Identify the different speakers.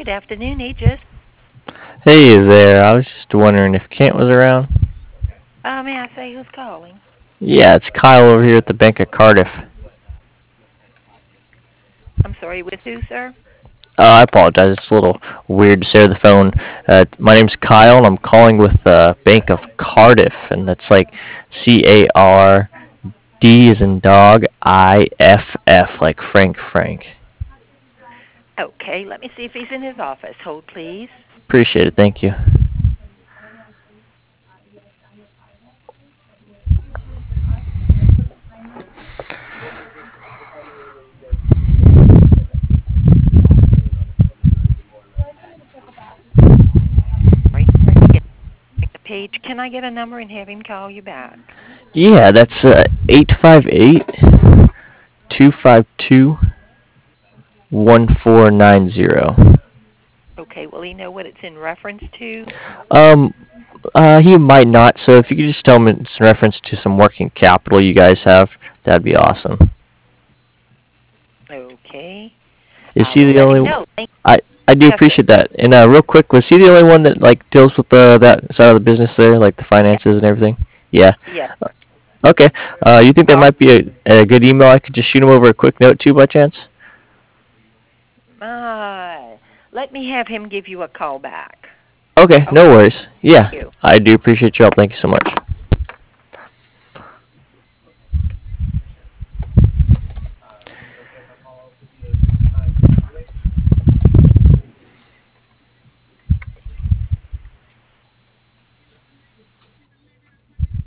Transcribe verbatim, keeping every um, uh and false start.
Speaker 1: Good afternoon, Aegis.
Speaker 2: Hey there, I was just wondering if Kent was around.
Speaker 1: Uh, may I say who's calling?
Speaker 2: Yeah, it's Kyle over here at the Bank of Cardiff.
Speaker 1: I'm sorry, with who, sir?
Speaker 2: Uh, I apologize, it's a little weird to say over the phone. Uh, my name's Kyle, and I'm calling with uh, Bank of Cardiff, and that's like C A R D as in dog, I F F, like Frank Frank.
Speaker 1: Okay, let me see if he's in his office. Hold, please.
Speaker 2: Appreciate it, thank you.
Speaker 1: Right, let me get the page. Can I get a number and have him call you back?
Speaker 2: Yeah, that's uh, eight five eight, two five two, one four nine zero.
Speaker 1: Okay, will he know what it's in reference to?
Speaker 2: Um, uh, he might not, so if you could just tell him it's in reference to some working capital you guys have, that'd be awesome.
Speaker 1: Okay,
Speaker 2: Is
Speaker 1: I
Speaker 2: he
Speaker 1: will
Speaker 2: the
Speaker 1: let him
Speaker 2: only?
Speaker 1: know. Thank
Speaker 2: I I do
Speaker 1: Yes, sir.
Speaker 2: appreciate that. And uh, real quick, was he the only one that like deals with the that side of the business there, like the
Speaker 1: Yes,
Speaker 2: finances and everything? Yeah.
Speaker 1: yes,
Speaker 2: Uh,
Speaker 1: sir.
Speaker 2: Okay. Uh, you think there
Speaker 1: All
Speaker 2: might be a, a good email I could just shoot him over a quick note to by chance?
Speaker 1: right. Uh, let me have him give you a call back.
Speaker 2: Okay, no
Speaker 1: Okay,
Speaker 2: worries.
Speaker 1: thank
Speaker 2: Yeah,
Speaker 1: you.
Speaker 2: I do appreciate your help. Thank you so much.